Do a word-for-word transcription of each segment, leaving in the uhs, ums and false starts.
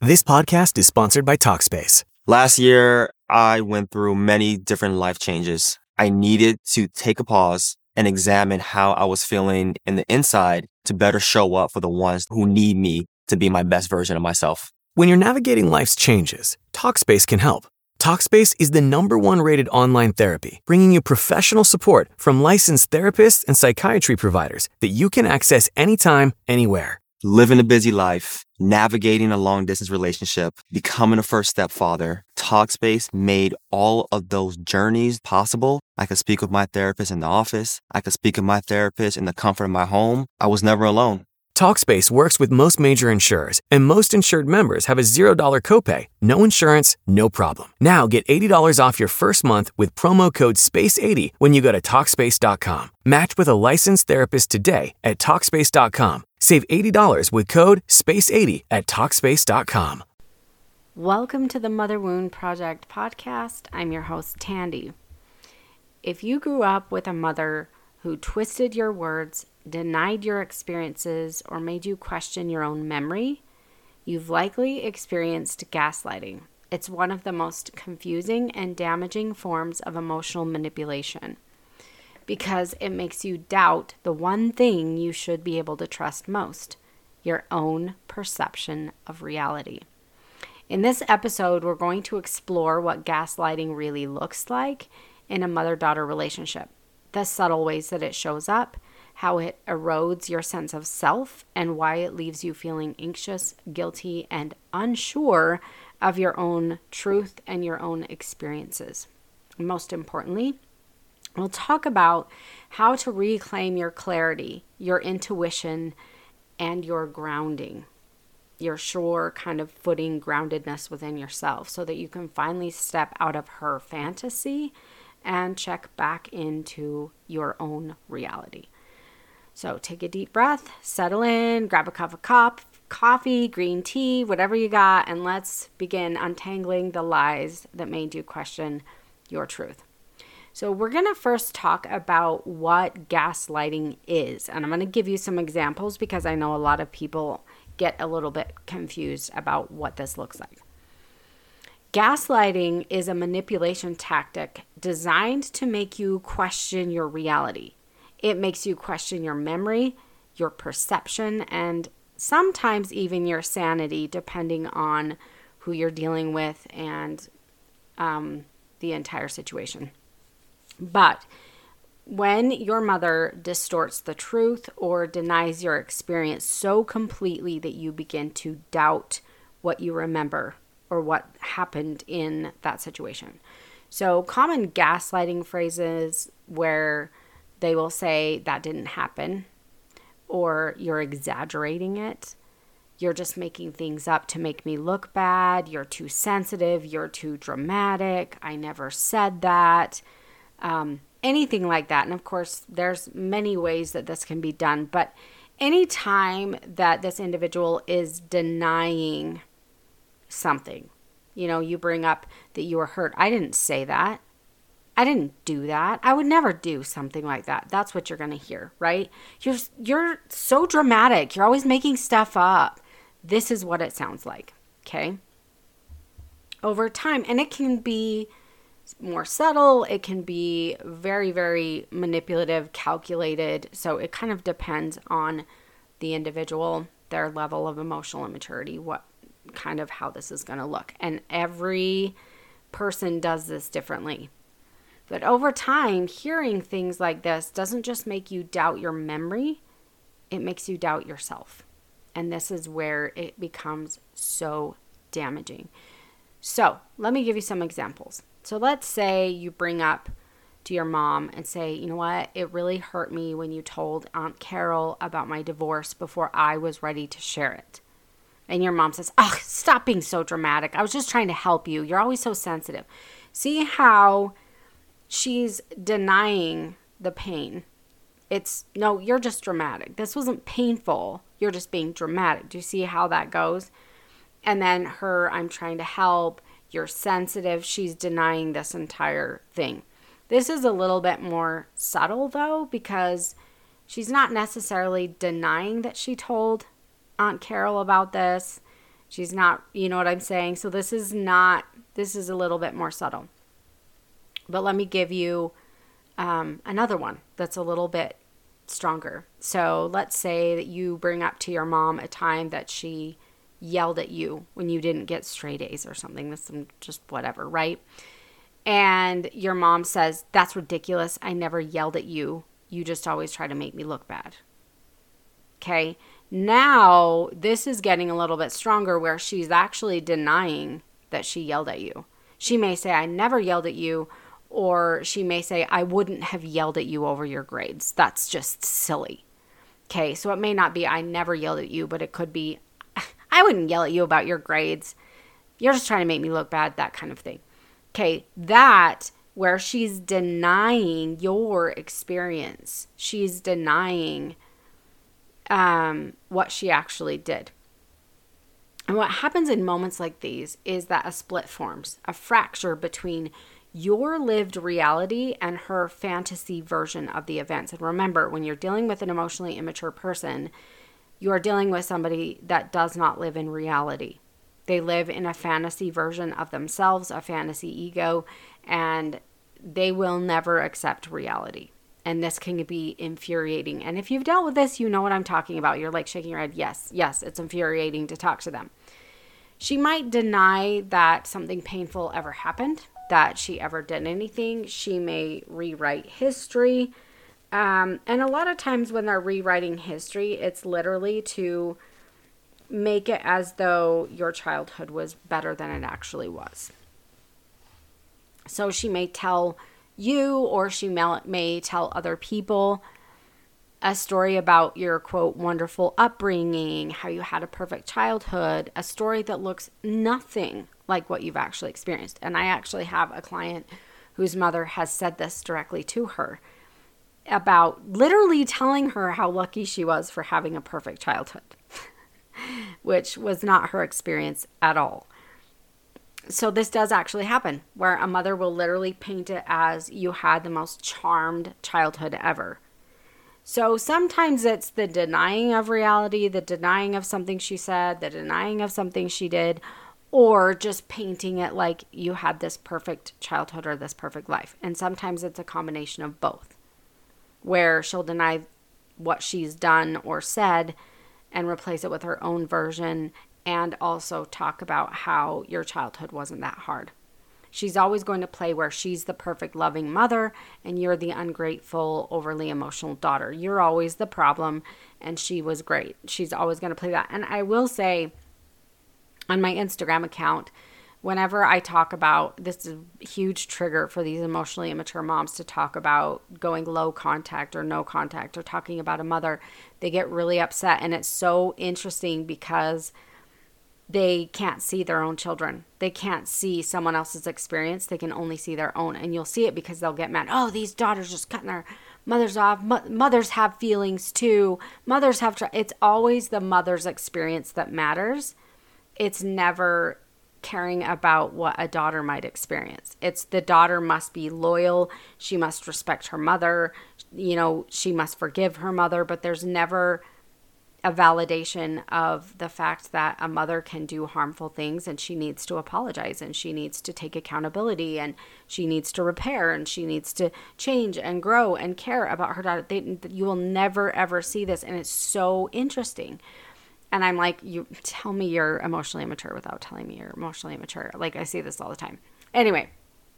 This podcast is sponsored by Talkspace. Last year, I went through many different life changes. I needed to take a pause and examine how I was feeling in the inside to better show up for the ones who need me to be my best version of myself. When you're navigating life's changes, Talkspace can help. Talkspace is the number one rated online therapy, bringing you professional support from licensed therapists and psychiatry providers that you can access anytime, anywhere. Living a busy life, navigating a long-distance relationship, becoming a first-step father, Talkspace made all of those journeys possible. I could speak with my therapist in the office. I could speak with my therapist in the comfort of my home. I was never alone. Talkspace works with most major insurers, and most insured members have a zero dollars copay. No insurance, no problem. Now get eighty dollars off your first month with promo code space eighty when you go to Talkspace dot com. Match with a licensed therapist today at Talkspace dot com. Save eighty dollars with code space eighty at Talkspace dot com. Welcome to the Mother Wound Project podcast. I'm your host, Tandy. If you grew up with a mother who twisted your words, denied your experiences, or made you question your own memory, you've likely experienced gaslighting. It's one of the most confusing and damaging forms of emotional manipulation because it makes you doubt the one thing you should be able to trust most, your own perception of reality. In this episode, we're going to explore what gaslighting really looks like in a mother-daughter relationship, the subtle ways that it shows up, how it erodes your sense of self, and why it leaves you feeling anxious, guilty, and unsure of your own truth and your own experiences. Most importantly, we'll talk about how to reclaim your clarity, your intuition, and your grounding, your sure kind of footing, groundedness within yourself, so that you can finally step out of her fantasy and check back into your own reality. So take a deep breath, settle in, grab a cup of cop, coffee, green tea, whatever you got, and let's begin untangling the lies that made you question your truth. So we're going to first talk about what gaslighting is, and I'm going to give you some examples because I know a lot of people get a little bit confused about what this looks like. Gaslighting is a manipulation tactic designed to make you question your reality. It makes you question your memory, your perception, and sometimes even your sanity, depending on who you're dealing with and um, the entire situation. But when your mother distorts the truth or denies your experience so completely that you begin to doubt what you remember or what happened in that situation. So common gaslighting phrases where they will say that didn't happen, or you're exaggerating it. You're just making things up to make me look bad. You're too sensitive. You're too dramatic. I never said that. Um, anything like that. And of course, there's many ways that this can be done. But anytime that this individual is denying something, you know, you bring up that you were hurt. I didn't say that. I didn't do that. I would never do something like that. That's what you're going to hear, right? You're you're so dramatic. You're always making stuff up. This is what it sounds like, okay? Over time, and it can be more subtle. It can be very, very manipulative, calculated. So it kind of depends on the individual, their level of emotional immaturity, what kind of how this is going to look. And every person does this differently. But over time, hearing things like this doesn't just make you doubt your memory, it makes you doubt yourself. And this is where it becomes so damaging. So let me give you some examples. So let's say you bring up to your mom and say, you know what, it really hurt me when you told Aunt Carol about my divorce before I was ready to share it. And your mom says, oh, stop being so dramatic. I was just trying to help you. You're always so sensitive. See how she's denying the pain. It's, no, you're just dramatic. This wasn't painful. You're just being dramatic. Do you see how that goes? And then her, I'm trying to help. You're sensitive. She's denying this entire thing. This is a little bit more subtle, though, because she's not necessarily denying that she told Aunt Carol about this. She's not, you know what I'm saying? So this is not, this is a little bit more subtle. But let me give you um, another one that's a little bit stronger. So let's say that you bring up to your mom a time that she yelled at you when you didn't get straight A's or something. That's some, just whatever, right? And your mom says, that's ridiculous. I never yelled at you. You just always try to make me look bad. Okay. Now this is getting a little bit stronger where she's actually denying that she yelled at you. She may say, I never yelled at you. Or she may say, I wouldn't have yelled at you over your grades. That's just silly. Okay. So it may not be, I never yelled at you, but it could be, I wouldn't yell at you about your grades. You're just trying to make me look bad, that kind of thing. Okay, that where she's denying your experience. She's denying um, what she actually did. And what happens in moments like these is that a split forms, a fracture between your lived reality and her fantasy version of the events. And remember, when you're dealing with an emotionally immature person, you are dealing with somebody that does not live in reality. They live in a fantasy version of themselves, a fantasy ego, and they will never accept reality. And this can be infuriating. And if you've dealt with this, you know what I'm talking about. You're like shaking your head. Yes, yes, it's infuriating to talk to them. She might deny that something painful ever happened, that she ever did anything. She may rewrite history. Um, and a lot of times when they're rewriting history, it's literally to make it as though your childhood was better than it actually was. So she may tell you, or she may, may tell other people a story about your, quote, wonderful upbringing, how you had a perfect childhood, a story that looks nothing like what you've actually experienced. And I actually have a client whose mother has said this directly to her about literally telling her how lucky she was for having a perfect childhood, which was not her experience at all. So this does actually happen, where a mother will literally paint it as you had the most charmed childhood ever. So sometimes it's the denying of reality, the denying of something she said, the denying of something she did, or just painting it like you had this perfect childhood or this perfect life. And sometimes it's a combination of both, where she'll deny what she's done or said and replace it with her own version, and also talk about how your childhood wasn't that hard. She's always going to play where she's the perfect loving mother and you're the ungrateful, overly emotional daughter. You're always the problem and she was great. She's always going to play that. And I will say on my Instagram account, whenever I talk about, this is a huge trigger for these emotionally immature moms to talk about going low contact or no contact or talking about a mother, they get really upset. And it's so interesting because they can't see their own children. They can't see someone else's experience. They can only see their own. And you'll see it because they'll get mad. Oh, these daughters just cutting their mothers off. Mo- mothers have feelings too. Mothers have... Tr-. It's always the mother's experience that matters. It's never caring about what a daughter might experience. It's the daughter must be loyal. She must respect her mother. You know, she must forgive her mother. But there's never a validation of the fact that a mother can do harmful things and she needs to apologize and she needs to take accountability and she needs to repair and she needs to change and grow and care about her daughter. They, you will never, ever see this. And it's so interesting. And I'm like, you tell me you're emotionally immature without telling me you're emotionally immature. Like, I see this all the time. Anyway,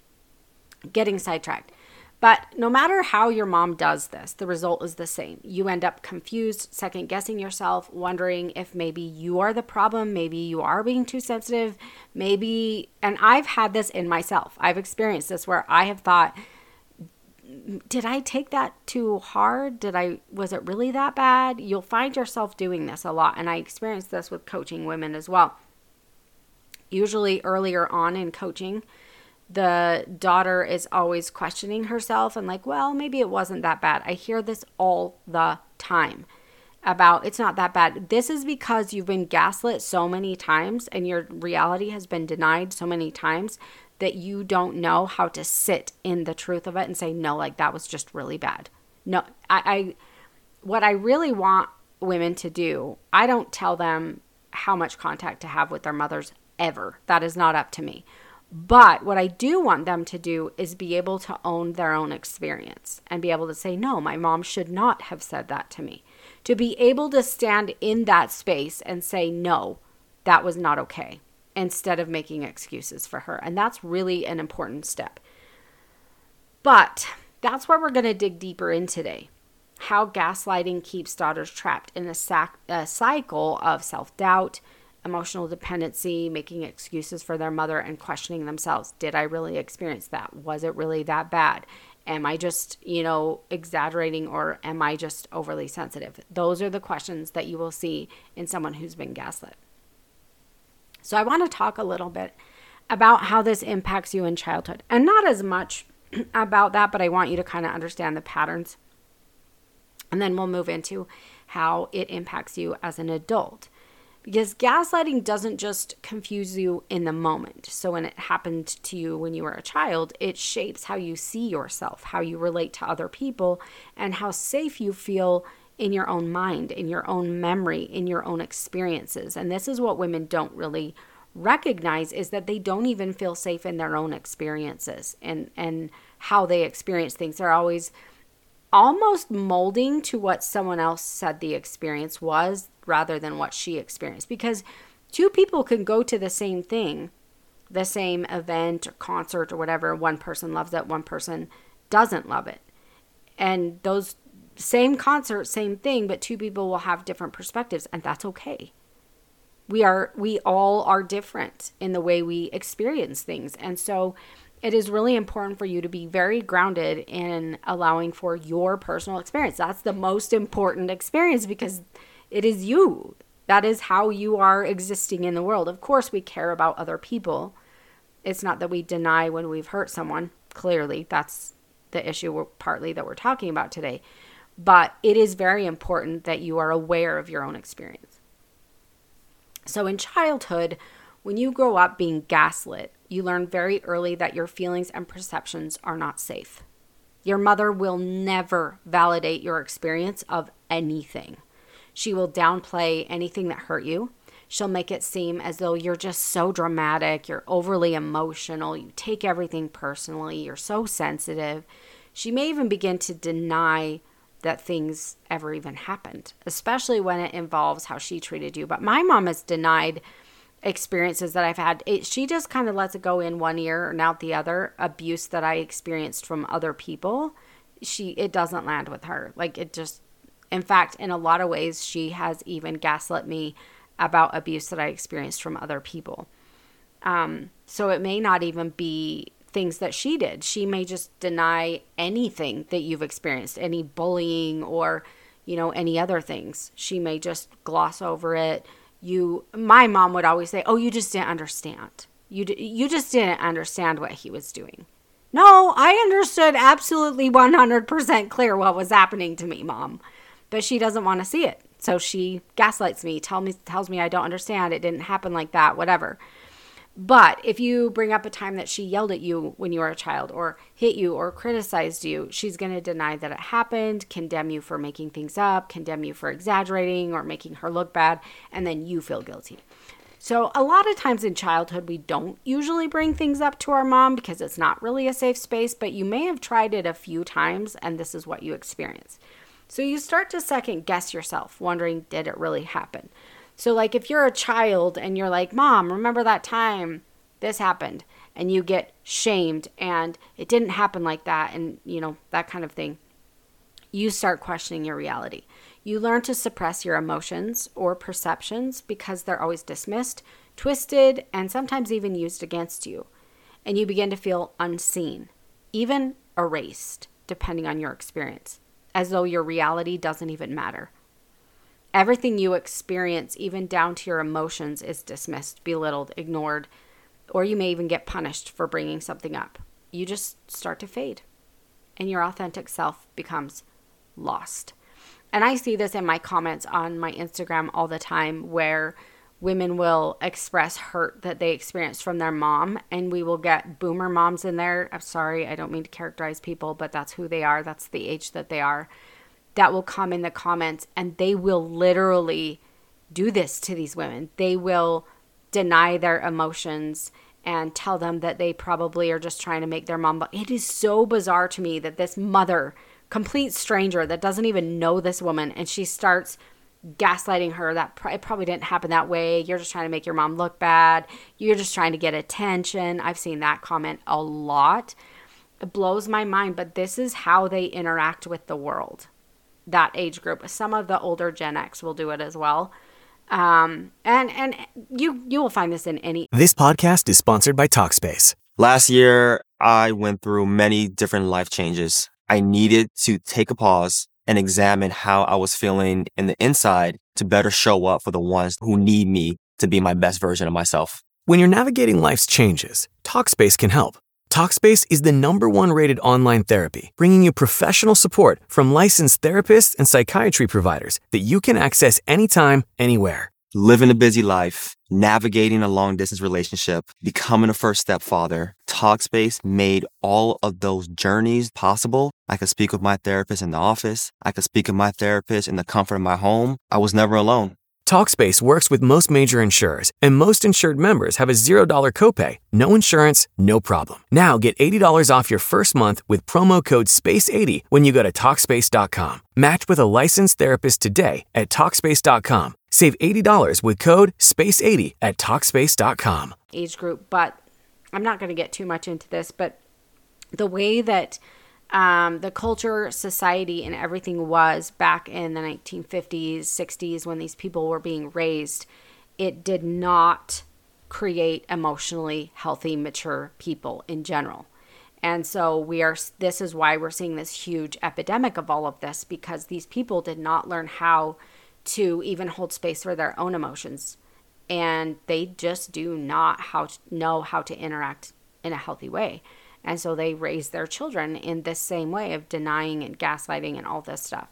getting sidetracked. But no matter how your mom does this, the result is the same. You end up confused, second guessing yourself, wondering if maybe you are the problem, maybe you are being too sensitive, maybe, and I've had this in myself. I've experienced this where I have thought, did I take that too hard? Did I, was it really that bad? You'll find yourself doing this a lot. And I experienced this with coaching women as well. Usually earlier on in coaching, the daughter is always questioning herself and like, well, maybe it wasn't that bad. I hear this all the time about it's not that bad. This is because you've been gaslit so many times and your reality has been denied so many times that you don't know how to sit in the truth of it and say, no, like that was just really bad. No, I, I what I really want women to do, I don't tell them how much contact to have with their mothers ever. That is not up to me. But what I do want them to do is be able to own their own experience and be able to say, no, my mom should not have said that to me. To be able to stand in that space and say, no, that was not okay, instead of making excuses for her. And that's really an important step. But that's where we're going to dig deeper in today. How gaslighting keeps daughters trapped in a, sac- a cycle of self-doubt, emotional dependency, making excuses for their mother, and questioning themselves. Did I really experience that? Was it really that bad? Am I just, you know, exaggerating, or am I just overly sensitive? Those are the questions that you will see in someone who's been gaslit. So I want to talk a little bit about how this impacts you in childhood, and not as much about that, but I want you to kind of understand the patterns. And then we'll move into how it impacts you as an adult. Because gaslighting doesn't just confuse you in the moment. So when it happened to you when you were a child, it shapes how you see yourself, how you relate to other people, and how safe you feel in your own mind, in your own memory, in your own experiences. And this is what women don't really recognize, is that they don't even feel safe in their own experiences and, and how they experience things. They're always almost molding to what someone else said the experience was, rather than what she experienced. Because two people can go to the same thing, the same event or concert or whatever. One person loves it, one person doesn't love it. And those same concert, same thing, but two people will have different perspectives, and that's okay. We are, we all are different in the way we experience things. And so it is really important for you to be very grounded in allowing for your personal experience. That's the most important experience, because it is you. That is how you are existing in the world. Of course, we care about other people. It's not that we deny when we've hurt someone. Clearly, that's the issue we're, partly that we're talking about today. But it is very important that you are aware of your own experience. So in childhood, when you grow up being gaslit, you learn very early that your feelings and perceptions are not safe. Your mother will never validate your experience of anything. She will downplay anything that hurt you. She'll make it seem as though you're just so dramatic, you're overly emotional, you take everything personally, you're so sensitive. She may even begin to deny that things ever even happened, especially when it involves how she treated you. But my mom has denied experiences that I've had. It, she just kind of lets it go in one ear and out the other. Abuse that I experienced from other people, she it doesn't land with her. Like it just, in fact, in a lot of ways, she has even gaslit me about abuse that I experienced from other people. Um, so it may not even be things that she did. She may just deny anything that you've experienced, any bullying or, you know, any other things. She may just gloss over it. You, my mom would always say, "Oh, you just didn't understand. You d- you just didn't understand what he was doing." No, I understood absolutely one hundred percent clear what was happening to me, Mom. But she doesn't want to see it. So she gaslights me, tell me, tells me I don't understand. It didn't happen like that, whatever. But if you bring up a time that she yelled at you when you were a child or hit you or criticized you, she's going to deny that it happened, condemn you for making things up, condemn you for exaggerating or making her look bad, and then you feel guilty. So a lot of times in childhood, we don't usually bring things up to our mom because it's not really a safe space, but you may have tried it a few times and this is what you experience. So you start to second guess yourself, wondering, did it really happen? So like if you're a child and you're like, Mom, remember that time this happened, and you get shamed and it didn't happen like that, and you know, that kind of thing, you start questioning your reality. You learn to suppress your emotions or perceptions because they're always dismissed, twisted, and sometimes even used against you. And you begin to feel unseen, even erased, depending on your experience, as though your reality doesn't even matter. Everything you experience, even down to your emotions, is dismissed, belittled, ignored, or you may even get punished for bringing something up. You just start to fade, and your authentic self becomes lost. And I see this in my comments on my Instagram all the time, where women will express hurt that they experienced from their mom, and we will get boomer moms in there. I'm sorry, I don't mean to characterize people, but that's who they are. That's the age that they are. That will come in the comments, and they will literally do this to these women. They will deny their emotions and tell them that they probably are just trying to make their mom. It is so bizarre to me that this mother, complete stranger that doesn't even know this woman, and she starts gaslighting her that it probably didn't happen that way. You're just trying to make your mom look bad. You're just trying to get attention. I've seen that comment a lot. It blows my mind, but this is how they interact with the world, that age group. Some of the older Gen X will do it as well. Um, and and you you will find this in any. This podcast is sponsored by Talkspace. Last year, I went through many different life changes. I needed to take a pause and examine how I was feeling in the inside to better show up for the ones who need me to be my best version of myself. When you're navigating life's changes, Talkspace can help. Talkspace is the number one rated online therapy, bringing you professional support from licensed therapists and psychiatry providers that you can access anytime, anywhere. Living a busy life, navigating a long-distance relationship, becoming a first-step father, Talkspace made all of those journeys possible. I could speak with my therapist in the office. I could speak with my therapist in the comfort of my home. I was never alone. Talkspace works with most major insurers, and most insured members have a zero dollar copay. No insurance, no problem. Now get eighty dollars off your first month with promo code space eighty when you go to Talkspace dot com. Match with a licensed therapist today at Talkspace dot com. Save eighty dollars with code space eighty at Talkspace dot com. Age group, but I'm not going to get too much into this, but the way that Um, the culture, society, and everything was back in the nineteen fifties, sixties, when these people were being raised, it did not create emotionally healthy, mature people in general. And so we are, this is why we're seeing this huge epidemic of all of this, because these people did not learn how to even hold space for their own emotions. And they just do not how to know how to interact in a healthy way. And so they raise their children in this same way of denying and gaslighting and all this stuff.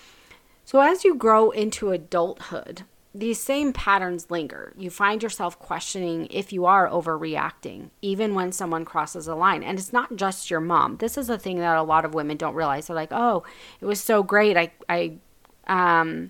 So as you grow into adulthood, these same patterns linger. You find yourself questioning if you are overreacting, even when someone crosses a line. And it's not just your mom. This is a thing that a lot of women don't realize. They're like, oh, it was so great. I, I, um,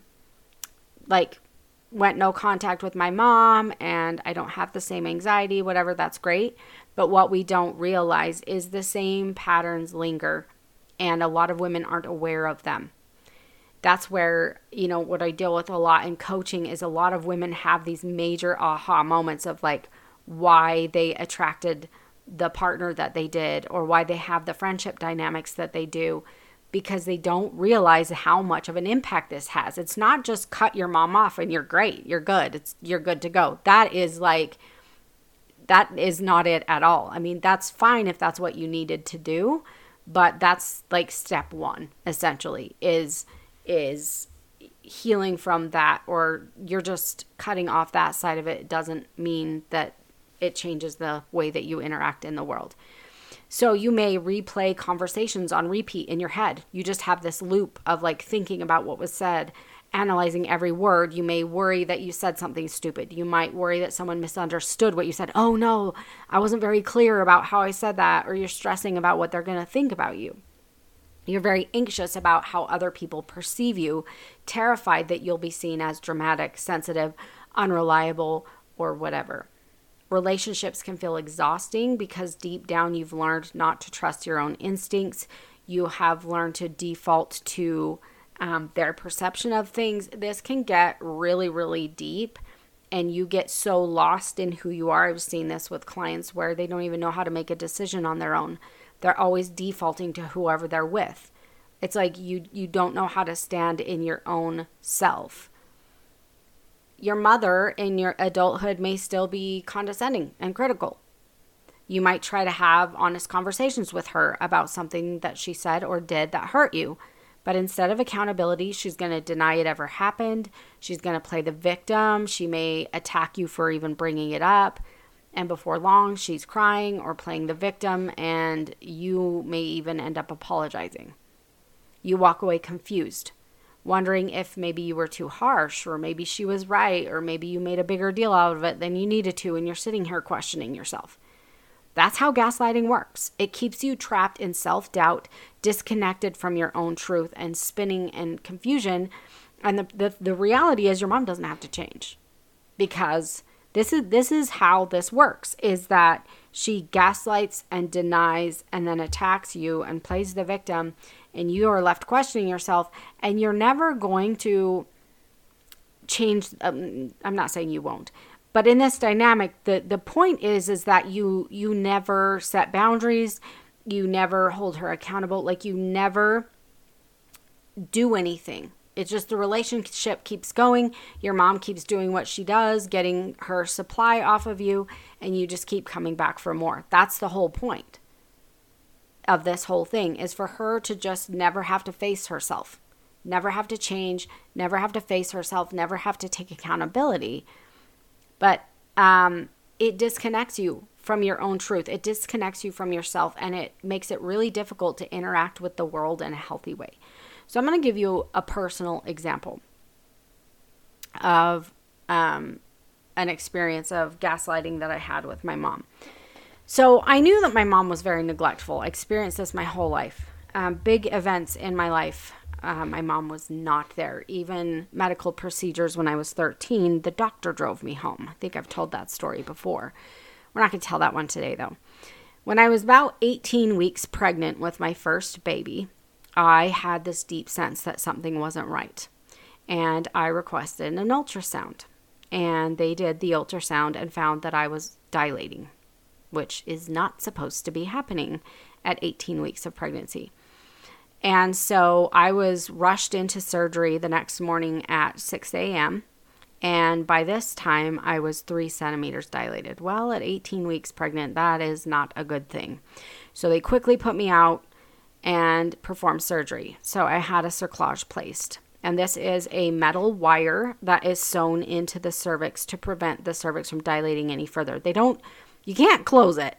like, went no contact with my mom and I don't have the same anxiety, whatever, that's great. But what we don't realize is the same patterns linger, and a lot of women aren't aware of them. That's where, you know, what I deal with a lot in coaching is a lot of women have these major aha moments of like why they attracted the partner that they did or why they have the friendship dynamics that they do, because they don't realize how much of an impact this has. It's not just cut your mom off and you're great, you're good, it's you're good to go. That is like, that is not it at all. I mean, that's fine if that's what you needed to do, but that's like step one, essentially, is is healing from that, or you're just cutting off that side of it. It doesn't mean that it changes the way that you interact in the world. So you may replay conversations on repeat in your head. You just have this loop of like thinking about what was said, analyzing every word. You may worry that you said something stupid. You might worry that someone misunderstood what you said. Oh no, I wasn't very clear about how I said that. Or you're stressing about what they're going to think about you. You're very anxious about how other people perceive you, terrified that you'll be seen as dramatic, sensitive, unreliable, or whatever. Relationships can feel exhausting because deep down you've learned not to trust your own instincts. You have learned to default to um, their perception of things. This can get really, really deep, and you get so lost in who you are. I've seen this with clients where they don't even know how to make a decision on their own. They're always defaulting to whoever they're with. It's like you you don't know how to stand in your own self. Your mother in your adulthood may still be condescending and critical. You might try to have honest conversations with her about something that she said or did that hurt you. But instead of accountability, she's going to deny it ever happened. She's going to play the victim. She may attack you for even bringing it up. And before long, she's crying or playing the victim, and you may even end up apologizing. You walk away confused, wondering if maybe you were too harsh, or maybe she was right, or maybe you made a bigger deal out of it than you needed to, and you're sitting here questioning yourself. That's how gaslighting works. It keeps you trapped in self-doubt, disconnected from your own truth, and spinning in confusion And the, the, the reality is your mom doesn't have to change, because this is, this is how this works, is that she gaslights and denies and then attacks you and plays the victim, and you are left questioning yourself, and you're never going to change. Um, I'm not saying you won't, but in this dynamic, the, the point is, is that you, you never set boundaries. You never hold her accountable. Like, you never do anything. It's just the relationship keeps going. Your mom keeps doing what she does, getting her supply off of you, and you just keep coming back for more. That's the whole point of this whole thing, is for her to just never have to face herself, never have to change, never have to face herself, never have to take accountability. But um, it disconnects you from your own truth. It disconnects you from yourself, and it makes it really difficult to interact with the world in a healthy way. So I'm going to give you a personal example of um, an experience of gaslighting that I had with my mom. So I knew that my mom was very neglectful. I experienced this my whole life. Um, big events in my life, uh, my mom was not there. Even medical procedures when I was thirteen, the doctor drove me home. I think I've told that story before. We're not going to tell that one today, though. When I was about eighteen weeks pregnant with my first baby, I had this deep sense that something wasn't right. And I requested an ultrasound. And they did the ultrasound and found that I was dilating, which is not supposed to be happening at eighteen weeks of pregnancy. And so I was rushed into surgery the next morning at six a.m. And by this time, I was three centimeters dilated. Well, at eighteen weeks pregnant, that is not a good thing. So they quickly put me out and performed surgery. So I had a cerclage placed. And this is a metal wire that is sewn into the cervix to prevent the cervix from dilating any further. They don't, you can't close it.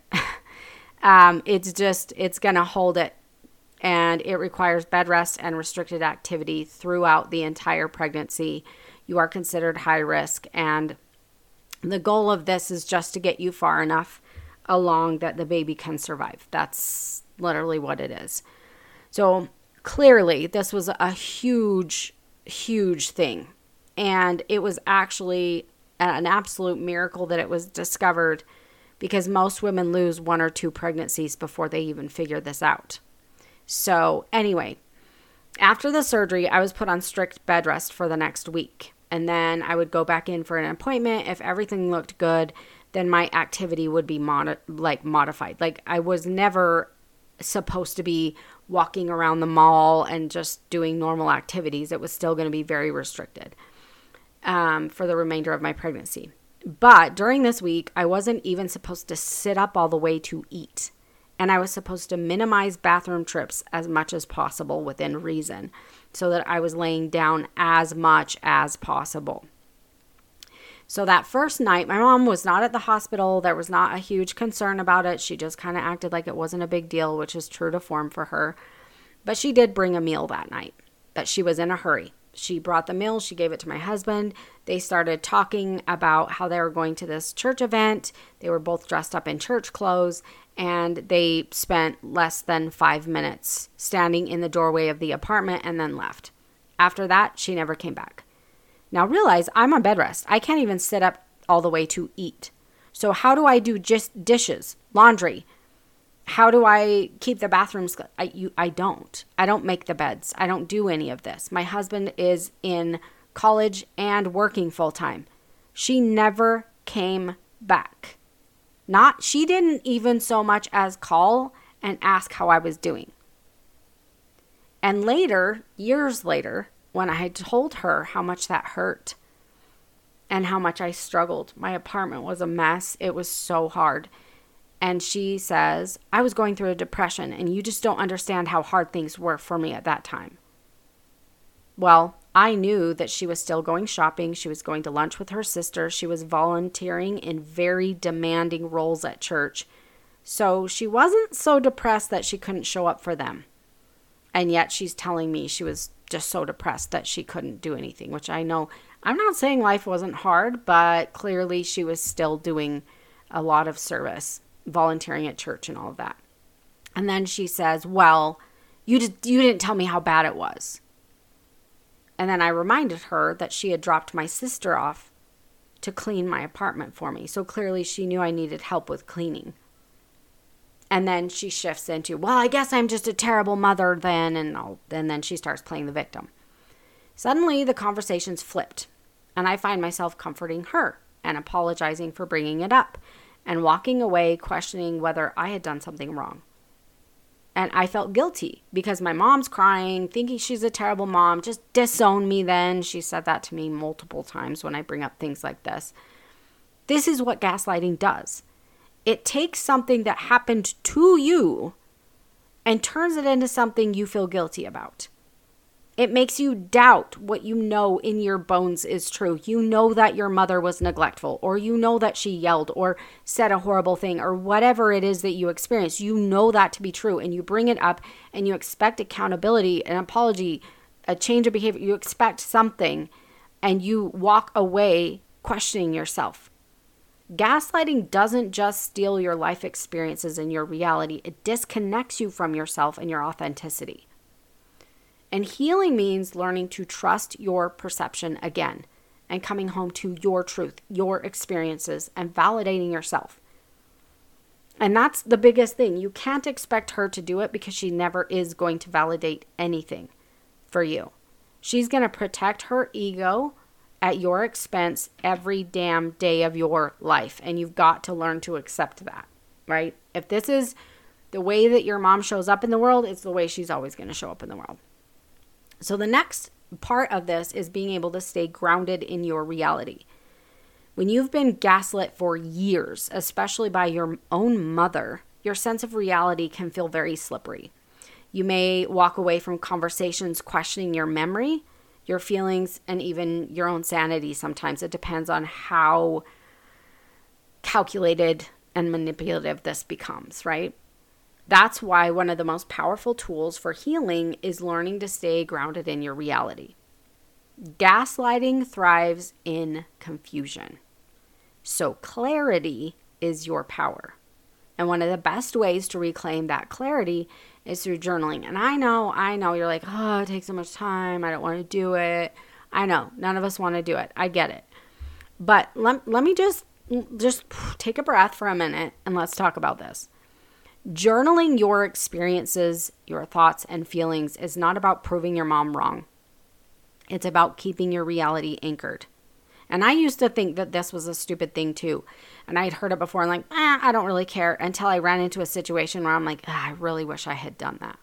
um, it's just, it's going to hold it. And it requires bed rest and restricted activity throughout the entire pregnancy. You are considered high risk. And the goal of this is just to get you far enough along that the baby can survive. That's literally what it is. So clearly this was a huge, huge thing. And it was actually an absolute miracle that it was discovered, because most women lose one or two pregnancies before they even figure this out. So anyway, after the surgery, I was put on strict bed rest for the next week. And then I would go back in for an appointment. If everything looked good, then my activity would be mod- like modified. Like, I was never supposed to be walking around the mall and just doing normal activities. It was still going to be very restricted um, for the remainder of my pregnancy. But during this week, I wasn't even supposed to sit up all the way to eat. And I was supposed to minimize bathroom trips as much as possible within reason, so that I was laying down as much as possible. So that first night, my mom was not at the hospital. There was not a huge concern about it. She just kind of acted like it wasn't a big deal, which is true to form for her. But she did bring a meal that night, but she was in a hurry. She brought the meal. She gave it to my husband. They started talking about how they were going to this church event. They were both dressed up in church clothes, and they spent less than five minutes standing in the doorway of the apartment and then left. After that, she never came back. Now realize I'm on bed rest. I can't even sit up all the way to eat. So how do I do just dishes, laundry? How do I keep the bathrooms? I, you, I don't. I don't make the beds. I don't do any of this. My husband is in college and working full time. She never came back. Not, she didn't even so much as call and ask how I was doing. And later, years later, when I had told her how much that hurt and how much I struggled, my apartment was a mess. It was so hard. And she says, I was going through a depression, and you just don't understand how hard things were for me at that time. Well, I knew that she was still going shopping. She was going to lunch with her sister. She was volunteering in very demanding roles at church. So she wasn't so depressed that she couldn't show up for them. And yet she's telling me she was just so depressed that she couldn't do anything, which I know, I'm not saying life wasn't hard, but clearly she was still doing a lot of service, volunteering at church and all of that. And then she says, well, you, did, you didn't tell me how bad it was. And then I reminded her that she had dropped my sister off to clean my apartment for me. So clearly she knew I needed help with cleaning. And then she shifts into, well, I guess I'm just a terrible mother then. And, I'll, and then she starts playing the victim. Suddenly the conversation's flipped. And I find myself comforting her and apologizing for bringing it up and walking away questioning whether I had done something wrong. And I felt guilty because my mom's crying, thinking she's a terrible mom. Just disown me then. She said that to me multiple times when I bring up things like this. This is what gaslighting does. It takes something that happened to you and turns it into something you feel guilty about. It makes you doubt what you know in your bones is true. You know that your mother was neglectful, or you know that she yelled or said a horrible thing, or whatever it is that you experienced. You know that to be true, and you bring it up and you expect accountability, an apology, a change of behavior. You expect something, and you walk away questioning yourself. Gaslighting doesn't just steal your life experiences and your reality. It disconnects you from yourself and your authenticity. And healing means learning to trust your perception again and coming home to your truth, your experiences, and validating yourself. And that's the biggest thing. You can't expect her to do it because she never is going to validate anything for you. She's going to protect her ego at your expense every damn day of your life. And you've got to learn to accept that, right? If this is the way that your mom shows up in the world, it's the way she's always going to show up in the world. So the next part of this is being able to stay grounded in your reality. When you've been gaslit for years, especially by your own mother, your sense of reality can feel very slippery. You may walk away from conversations questioning your memory, your feelings, and even your own sanity sometimes. It depends on how calculated and manipulative this becomes, right? That's why one of the most powerful tools for healing is learning to stay grounded in your reality. Gaslighting thrives in confusion. So clarity is your power. And one of the best ways to reclaim that clarity is through journaling. And I know, I know, you're like, oh, it takes so much time. I don't want to do it. I know, none of us want to do it. I get it. But let, let me just, just take a breath for a minute and let's talk about this. Journaling your experiences, your thoughts, and feelings is not about proving your mom wrong. It's about keeping your reality anchored. And I used to think that this was a stupid thing too. And I'd heard it before and like, eh, I don't really care, until I ran into a situation where I'm like, ah, I really wish I had done that.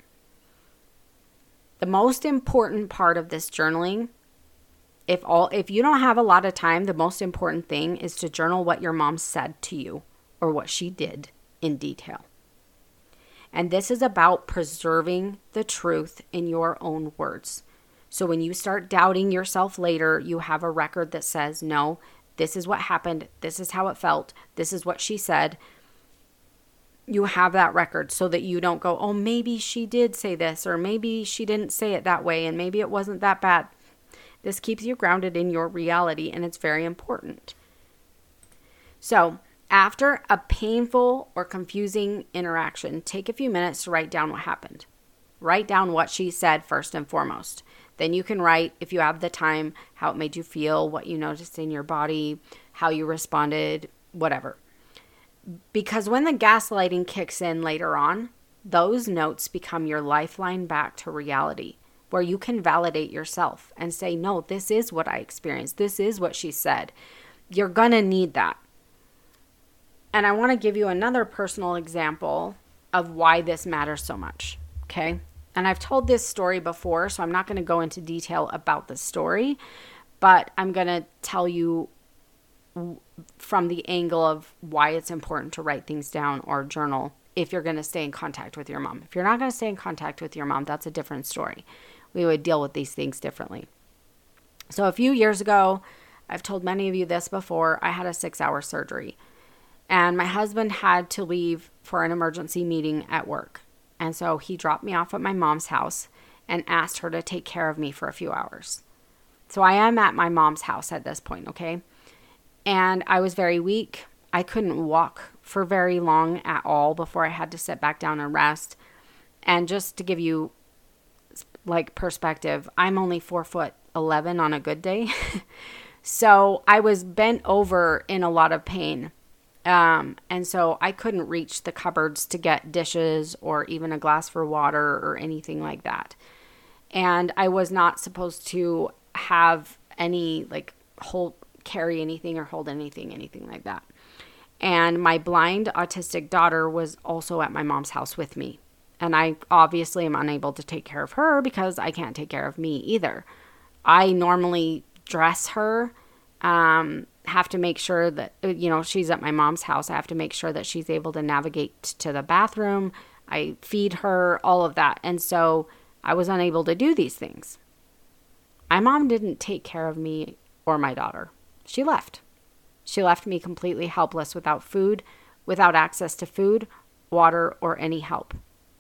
The most important part of this journaling, if all if you don't have a lot of time, the most important thing is to journal what your mom said to you or what she did in detail. And this is about preserving the truth in your own words. So when you start doubting yourself later, you have a record that says, no, this is what happened. This is how it felt. This is what she said. You have that record so that you don't go, oh, maybe she did say this, or maybe she didn't say it that way, and maybe it wasn't that bad. This keeps you grounded in your reality, and it's very important. So after a painful or confusing interaction, take a few minutes to write down what happened. Write down what she said first and foremost. Then you can write, if you have the time, how it made you feel, what you noticed in your body, how you responded, whatever. Because when the gaslighting kicks in later on, those notes become your lifeline back to reality, where you can validate yourself and say, no, this is what I experienced. This is what she said. You're going to need that. And I want to give you another personal example of why this matters so much, okay? And I've told this story before, so I'm not going to go into detail about the story, but I'm going to tell you from the angle of why it's important to write things down or journal if you're going to stay in contact with your mom. If you're not going to stay in contact with your mom, that's a different story. We would deal with these things differently. So a few years ago, I've told many of you this before, I had a six-hour surgery. And my husband had to leave for an emergency meeting at work. And so he dropped me off at my mom's house and asked her to take care of me for a few hours. So I am at my mom's house at this point, okay? And I was very weak. I couldn't walk for very long at all before I had to sit back down and rest. And just to give you like perspective, I'm only four foot eleven on a good day. So I was bent over in a lot of pain. Um, and so I couldn't reach the cupboards to get dishes or even a glass for water or anything like that. And I was not supposed to have any, like, hold, carry anything or hold anything, anything like that. And my blind autistic daughter was also at my mom's house with me. And I obviously am unable to take care of her because I can't take care of me either. I normally dress her, um, have to make sure that, you know, she's at my mom's house. I have to make sure that she's able to navigate to the bathroom. I feed her, all of that. And so I was unable to do these things. My mom didn't take care of me or my daughter. She left. She left me completely helpless without food, without access to food, water, or any help.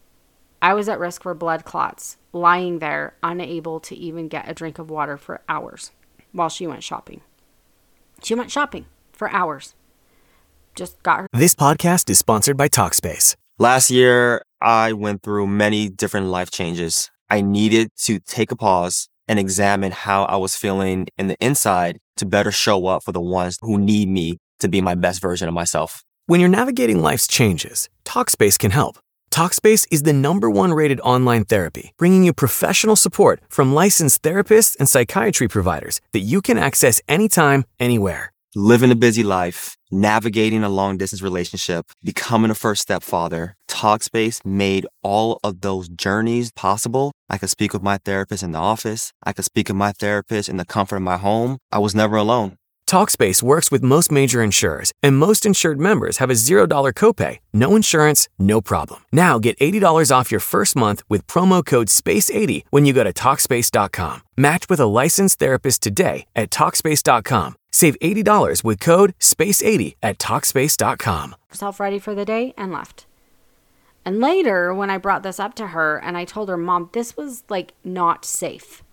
I was at risk for blood clots, lying there, unable to even get a drink of water for hours while she went shopping. She went shopping for hours. Just got her. This podcast is sponsored by Talkspace. Last year, I went through many different life changes. I needed to take a pause and examine how I was feeling in the inside to better show up for the ones who need me to be my best version of myself. When you're navigating life's changes, Talkspace can help. Talkspace is the number one rated online therapy, bringing you professional support from licensed therapists and psychiatry providers that you can access anytime, anywhere. Living a busy life, navigating a long-distance relationship, becoming a first-step father, Talkspace made all of those journeys possible. I could speak with my therapist in the office. I could speak with my therapist in the comfort of my home. I was never alone. Talkspace works with most major insurers, and most insured members have a zero dollar copay, no insurance, no problem. Now get eighty dollars off your first month with promo code space eighty when you go to Talkspace dot com. Match with a licensed therapist today at Talkspace dot com. Save eighty dollars with code space eighty at Talkspace dot com. Herself ready for the day and left. And later, when I brought this up to her and I told her, Mom, this was like not safe.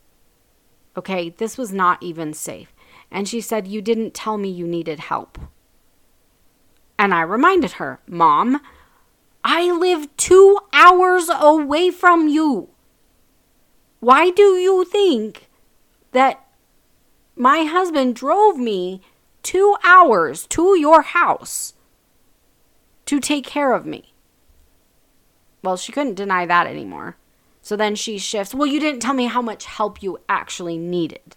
Okay, this was not even safe. And she said, you didn't tell me you needed help. And I reminded her, Mom, I live two hours away from you. Why do you think that my husband drove me two hours to your house to take care of me? Well, she couldn't deny that anymore. So then she shifts, well, you didn't tell me how much help you actually needed.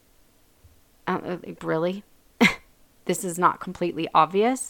Uh, really? This is not completely obvious.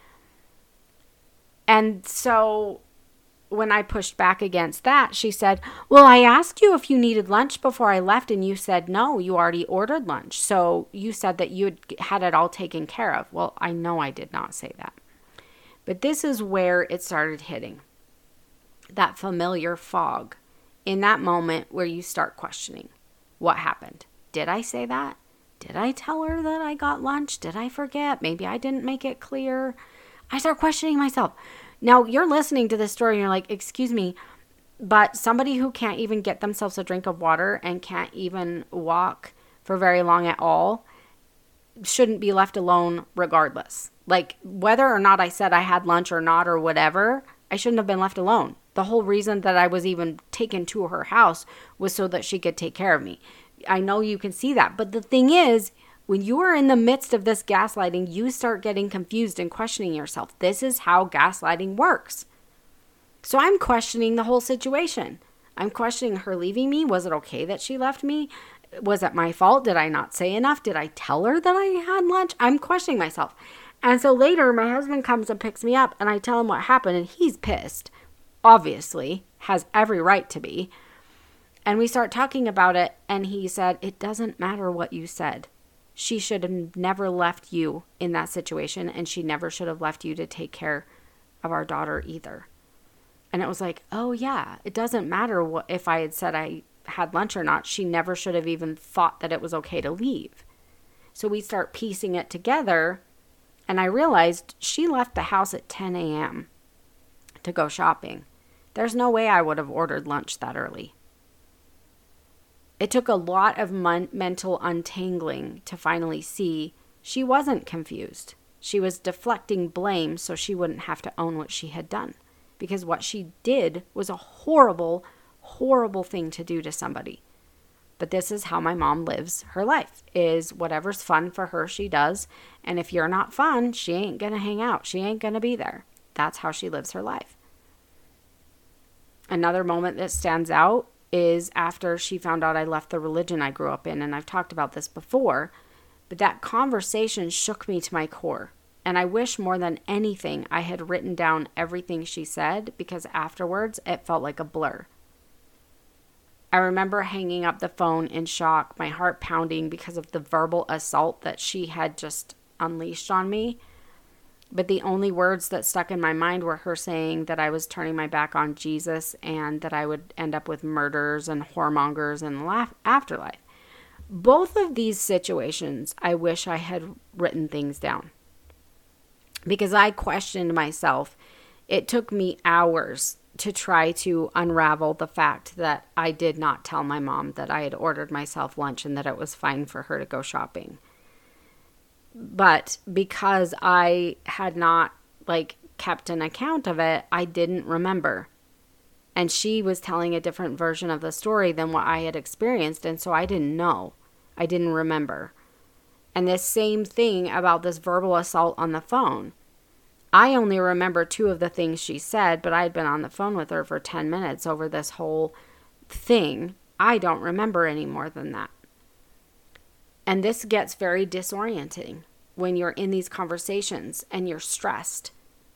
And so when I pushed back against that, she said, well, I asked you if you needed lunch before I left, and you said no, you already ordered lunch. So you said that you had, had it all taken care of. Well, I know I did not say that. But this is where it started hitting. That familiar fog. In that moment where you start questioning what happened. Did I say that? Did I tell her that I got lunch? Did I forget? Maybe I didn't make it clear. I start questioning myself. Now, you're listening to this story and you're like, excuse me, but somebody who can't even get themselves a drink of water and can't even walk for very long at all shouldn't be left alone regardless. Like, whether or not I said I had lunch or not or whatever, I shouldn't have been left alone. The whole reason that I was even taken to her house was so that she could take care of me. I know you can see that. But the thing is, when you are in the midst of this gaslighting, you start getting confused and questioning yourself. This is how gaslighting works. So I'm questioning the whole situation. I'm questioning her leaving me. Was it okay that she left me? Was it my fault? Did I not say enough? Did I tell her that I had lunch? I'm questioning myself. And so later, my husband comes and picks me up, and I tell him what happened, and he's pissed. Obviously, has every right to be. And we start talking about it, and he said, it doesn't matter what you said. She should have never left you in that situation, and she never should have left you to take care of our daughter either. And it was like, oh yeah, it doesn't matter what if I had said I had lunch or not. She never should have even thought that it was okay to leave. So we start piecing it together, and I realized she left the house at ten a.m. to go shopping. There's no way I would have ordered lunch that early. It took a lot of mon- mental untangling to finally see she wasn't confused. She was deflecting blame so she wouldn't have to own what she had done. Because what she did was a horrible, horrible thing to do to somebody. But this is how my mom lives her life, is whatever's fun for her, she does. And if you're not fun, she ain't going to hang out. She ain't going to be there. That's how she lives her life. Another moment that stands out is after she found out I left the religion I grew up in. And I've talked about this before, but that conversation shook me to my core. And I wish more than anything I had written down everything she said, because afterwards it felt like a blur. I remember hanging up the phone in shock, my heart pounding because of the verbal assault that she had just unleashed on me. But the only words that stuck in my mind were her saying that I was turning my back on Jesus and that I would end up with murderers and whoremongers in the afterlife. Both of these situations, I wish I had written things down, because I questioned myself. It took me hours to try to unravel the fact that I did not tell my mom that I had ordered myself lunch and that it was fine for her to go shopping. But because I had not like kept an account of it, I didn't remember. And she was telling a different version of the story than what I had experienced. And so I didn't know. I didn't remember. And this same thing about this verbal assault on the phone. I only remember two of the things she said, but I had been on the phone with her for ten minutes over this whole thing. I don't remember any more than that. And this gets very disorienting when you're in these conversations and you're stressed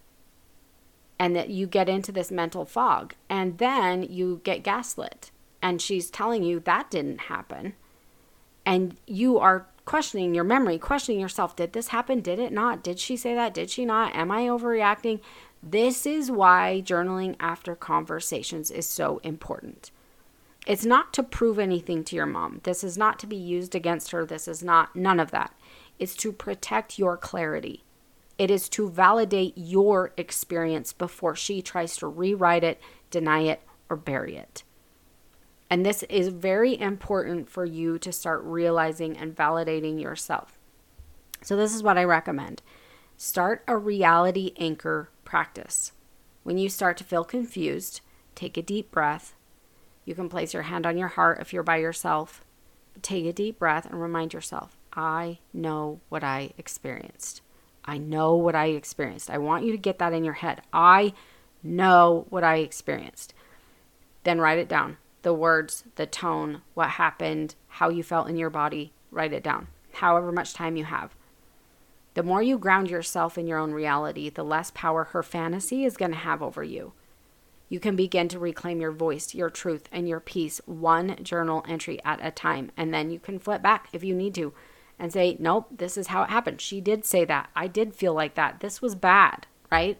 and that you get into this mental fog, and then you get gaslit and she's telling you that didn't happen. And you are questioning your memory, questioning yourself. Did this happen? Did it not? Did she say that? Did she not? Am I overreacting? This is why journaling after conversations is so important. It's not to prove anything to your mom. This is not to be used against her. This is not, none of that. It's to protect your clarity. It is to validate your experience before she tries to rewrite it, deny it, or bury it. And this is very important for you to start realizing and validating yourself. So this is what I recommend. Start a reality anchor practice. When you start to feel confused, take a deep breath. You can place your hand on your heart if you're by yourself. Take a deep breath and remind yourself, I know what I experienced. I know what I experienced. I want you to get that in your head. I know what I experienced. Then write it down. The words, the tone, what happened, how you felt in your body, write it down, however much time you have. The more you ground yourself in your own reality, the less power her fantasy is going to have over you. You can begin to reclaim your voice, your truth, and your peace one journal entry at a time. And then you can flip back if you need to and say, nope, this is how it happened. She did say that. I did feel like that. This was bad, right?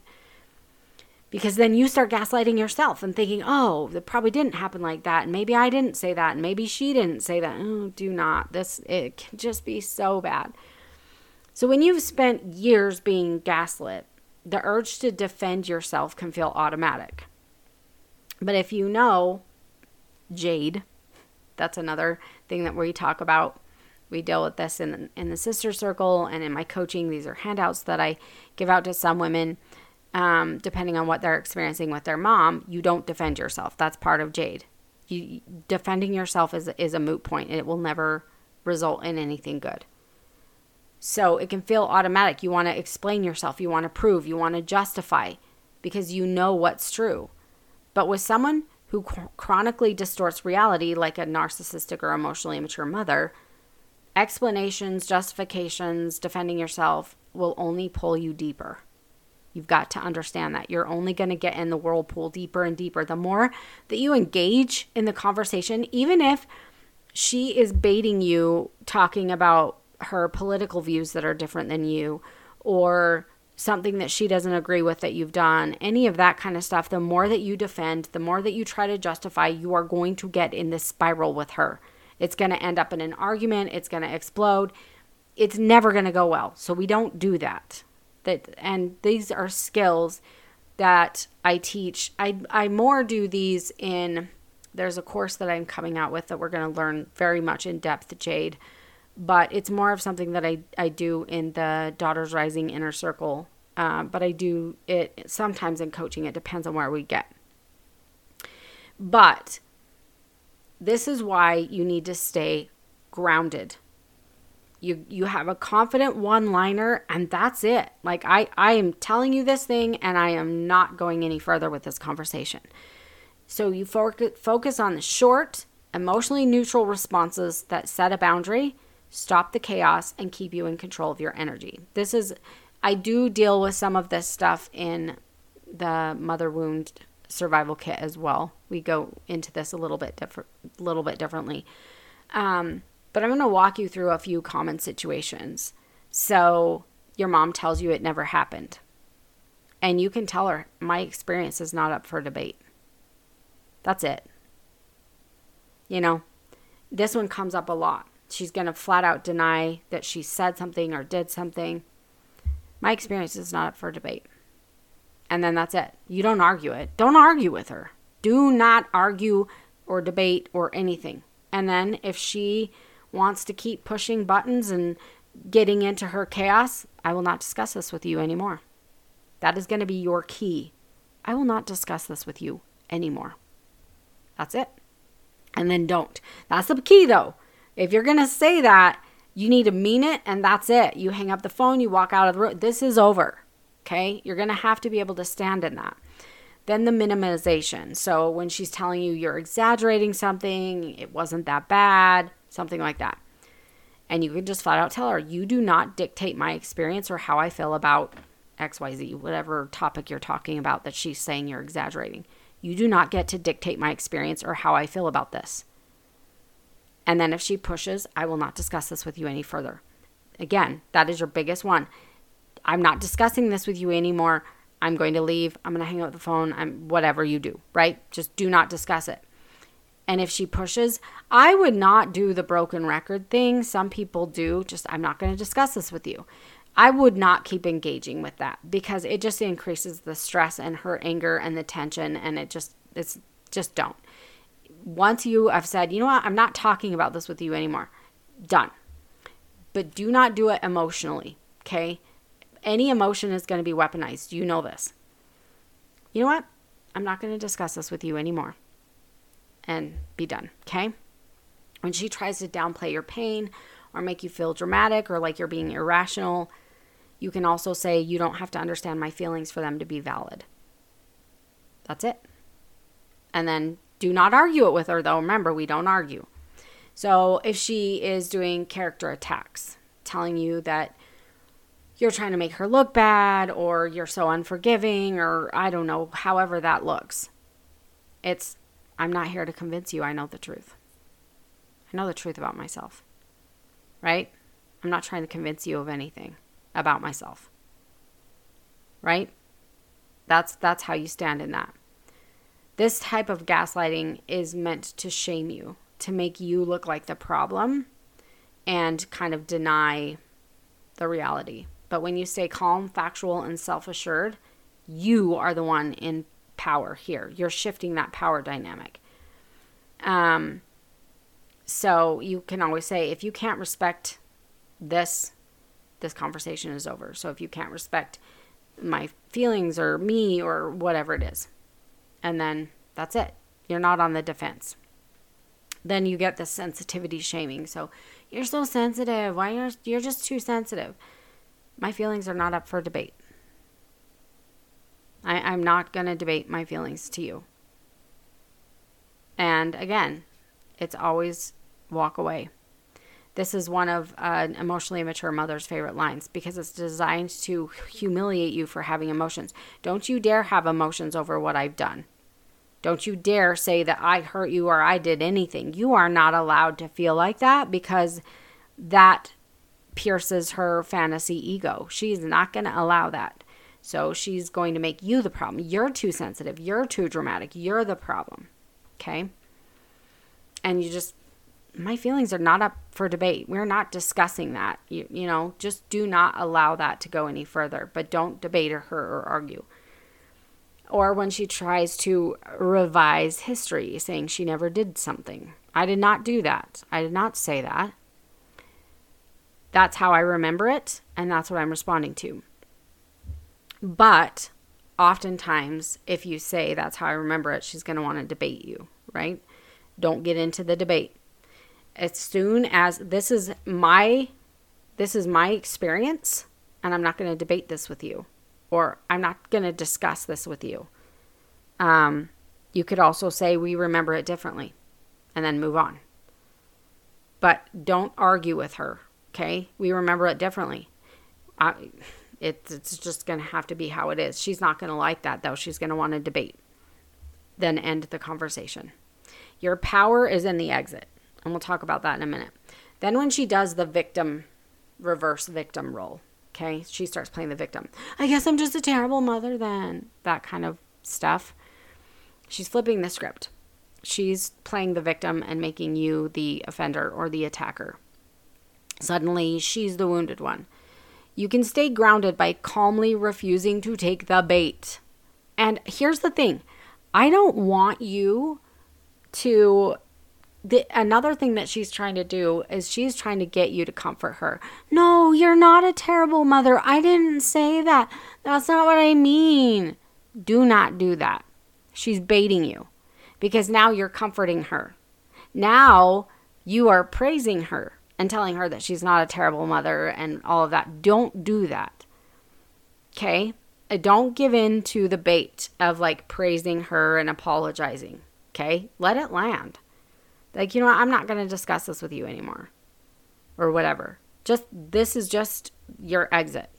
Because then you start gaslighting yourself and thinking, oh, it probably didn't happen like that. And maybe I didn't say that. And maybe she didn't say that. Oh, do not. This, it can just be so bad. So when you've spent years being gaslit, the urge to defend yourself can feel automatic. But if you know Jade, that's another thing that we talk about. We deal with this in, in the sister circle and in my coaching. These are handouts that I give out to some women. Um, depending on what they're experiencing with their mom, you don't defend yourself. That's part of Jade. You, defending yourself is, is a moot point. It will never result in anything good. So it can feel automatic. You want to explain yourself. You want to prove. You want to justify because you know what's true. But with someone who ch- chronically distorts reality, like a narcissistic or emotionally immature mother, explanations, justifications, defending yourself will only pull you deeper. You've got to understand that. You're only going to get in the whirlpool deeper and deeper. The more that you engage in the conversation, even if she is baiting you, talking about her political views that are different than you, or something that she doesn't agree with that you've done, any of that kind of stuff, the more that you defend, the more that you try to justify, you are going to get in this spiral with her. It's going to end up in an argument. It's going to explode. It's never going to go well. So we don't do that. That, and these are skills that I teach. I, I more do these in, there's a course that I'm coming out with that we're going to learn very much in depth, Jade, but it's more of something that I, I do in the Daughters Rising Inner Circle. Uh, but I do it sometimes in coaching. It depends on where we get. But This is why you need to stay grounded. You you have a confident one-liner, and that's it. Like, I, I am telling you this thing, and I am not going any further with this conversation. So you focus, focus on the short, emotionally neutral responses that set a boundary, stop the chaos, and keep you in control of your energy. This is, I do deal with some of this stuff in the mother wound survival kit as well. We go into this a little bit different, little bit differently. Um, but I'm going to walk you through a few common situations. So your mom tells you it never happened, and you can tell her, my experience is not up for debate. That's it. You know, this one comes up a lot. She's going to flat out deny that she said something or did something. My experience is not up for debate. And then that's it. You don't argue it. Don't argue with her. Do not argue or debate or anything. And then if she wants to keep pushing buttons and getting into her chaos, I will not discuss this with you anymore. That is going to be your key. I will not discuss this with you anymore. That's it. And then don't. That's the key, though. If you're going to say that, you need to mean it, and that's it. You hang up the phone, you walk out of the room. This is over. Okay? You're going to have to be able to stand in that. Then the minimization. So when she's telling you you're exaggerating something, it wasn't that bad, something like that. And you can just flat out tell her, you do not dictate my experience or how I feel about X Y Z, whatever topic you're talking about that she's saying you're exaggerating. You do not get to dictate my experience or how I feel about this. And then if she pushes, I will not discuss this with you any further. Again, that is your biggest one. I'm not discussing this with you anymore. I'm going to leave. I'm going to hang up the phone. I'm whatever you do, right? Just do not discuss it. And if she pushes, I would not do the broken record thing. Some people do. Just, I'm not going to discuss this with you. I would not keep engaging with that because it just increases the stress and her anger and the tension, and it just, it's just don't. Once you have said, you know what, I'm not talking about this with you anymore, done. But do not do it emotionally, okay? Any emotion is going to be weaponized. You know this. You know what? I'm not going to discuss this with you anymore. And be done, okay? When she tries to downplay your pain or make you feel dramatic or like you're being irrational, you can also say, you don't have to understand my feelings for them to be valid. That's it. And then do not argue it with her, though. Remember, we don't argue. So if she is doing character attacks, telling you that you're trying to make her look bad or you're so unforgiving or I don't know, however that looks, it's, I'm not here to convince you. I know the truth. I know the truth about myself, right? I'm not trying to convince you of anything about myself, right? That's, that's how you stand in that. This type of gaslighting is meant to shame you, to make you look like the problem and kind of deny the reality. But when you stay calm, factual, and self-assured, you are the one in power here. You're shifting that power dynamic. Um, so you can always say, if you can't respect this, this conversation is over. So if you can't respect my feelings or me or whatever it is, and then that's it. You're not on the defense. Then you get the sensitivity shaming. So you're so sensitive. Why are you're just too sensitive? My feelings are not up for debate. I, I'm not going to debate my feelings to you. And again, it's always walk away. This is one of an uh, emotionally immature mother's favorite lines because it's designed to humiliate you for having emotions. Don't you dare have emotions over what I've done. Don't you dare say that I hurt you or I did anything. You are not allowed to feel like that because that pierces her fantasy ego. She's not going to allow that. So she's going to make you the problem. You're too sensitive. You're too dramatic. You're the problem. Okay? And you just, my feelings are not up for debate. We're not discussing that. You, you know, just do not allow that to go any further. But don't debate her or argue. Or when she tries to revise history, saying she never did something. I did not do that. I did not say that. That's how I remember it, and that's what I'm responding to. But oftentimes, if you say that's how I remember it, she's going to want to debate you, right? Don't get into the debate. As soon as this is my this is my experience, and I'm not going to debate this with you, or I'm not going to discuss this with you. Um, you could also say we remember it differently and then move on. But don't argue with her, okay? We remember it differently. I, it, it's just going to have to be how it is. She's not going to like that, though. She's going to want to debate. Then end the conversation. Your power is in the exit. And we'll talk about that in a minute. Then when she does the victim, reverse victim role, okay? She starts playing the victim. I guess I'm just a terrible mother then. That kind of stuff. She's flipping the script. She's playing the victim and making you the offender or the attacker. Suddenly, she's the wounded one. You can stay grounded by calmly refusing to take the bait. And here's the thing. I don't want you to... The, another thing that she's trying to do is she's trying to get you to comfort her. No, you're not a terrible mother. I didn't say that. That's not what I mean. Do not do that. She's baiting you. Because now you're comforting her. Now you are praising her and telling her that she's not a terrible mother and all of that. Don't do that. Okay? Don't give in to the bait of like praising her and apologizing. Okay? Let it land. Like, you know what? I'm not going to discuss this with you anymore. Or whatever. Just, this is just your exit.